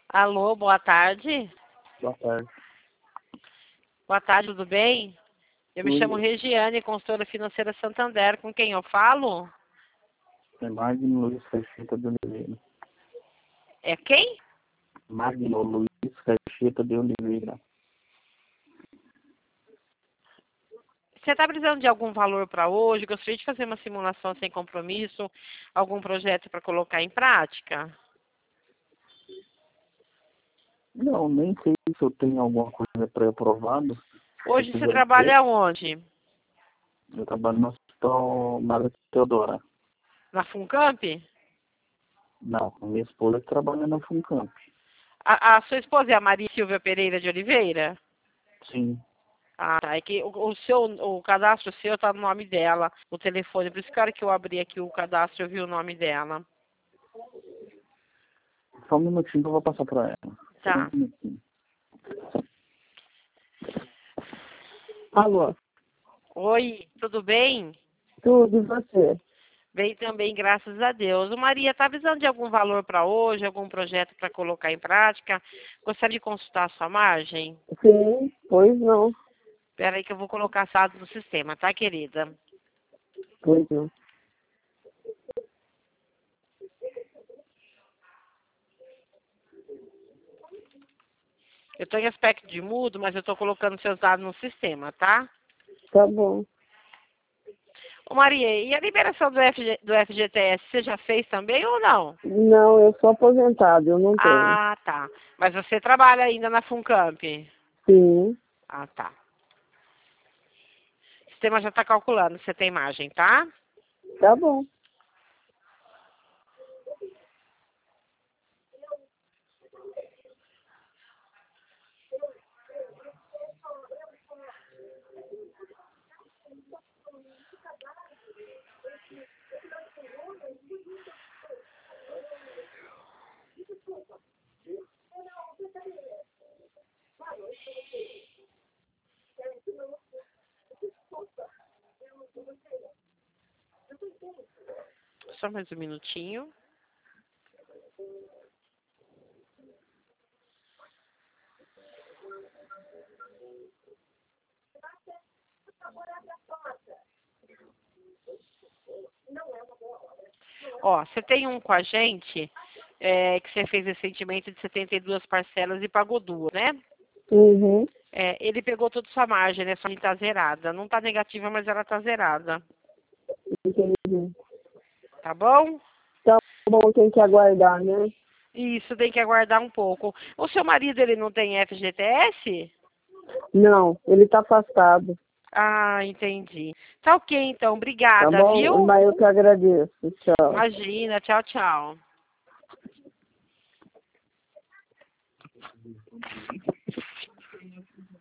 Alô, boa tarde. Boa tarde. Boa tarde, tudo bem? Eu me chamo Regiane, consultora financeira Santander. Com quem eu falo? É Magno Luiz Caixeta de Oliveira. É quem? Magno Luiz Caixeta de Oliveira. Você está precisando de algum valor para hoje? Gostaria de fazer uma simulação sem compromisso? Algum projeto para colocar em prática? Não, nem sei se eu tenho alguma coisa pré-aprovada. Hoje você trabalha onde? Eu trabalho no Hospital Madre Teodora. Na Funcamp? Não, minha esposa que trabalha na Funcamp. A sua esposa é a Maria Silvia Pereira de Oliveira? Sim. Ah, tá. É que o cadastro seu está no nome dela, o telefone. Por isso que a hora que eu abri aqui o cadastro, eu vi o nome dela. Só um minutinho que eu vou passar para ela. Tá. Só um minutinho. Alô? Oi, tudo bem? Tudo, e você? Bem também, graças a Deus. Ô, Maria, está precisando de algum valor para hoje, algum projeto para colocar em prática? Gostaria de consultar a sua margem? Sim, pois não. Espera aí que eu vou colocar saldo no sistema, tá, querida? Pois não. Eu estou em aspecto de mudo, mas eu estou colocando seus dados no sistema, tá? Tá bom. Ô, Maria, e a liberação do FGTS, você já fez também ou não? Não, eu sou aposentado, eu não tenho. Ah, tá. Mas você trabalha ainda na Funcamp? Sim, Ah, tá. O sistema já está calculando, você tem margem, tá? tá bom. Só mais um minutinho. Ó, você tem um com a gente, que você fez recentemente de 72 parcelas e pagou duas, né? Uhum. Ele pegou toda a sua margem, né? Só que tá zerada. Não tá negativa, mas ela tá zerada. Entendi. Tá bom? Tá bom, tem que aguardar, né? Isso, tem que aguardar um pouco. O seu marido, ele não tem FGTS? Não, ele tá afastado. Ah, entendi. Tá ok, então. Tá Obrigada, bom? viu? Mas eu que agradeço. Tchau. Imagina. Tchau, tchau.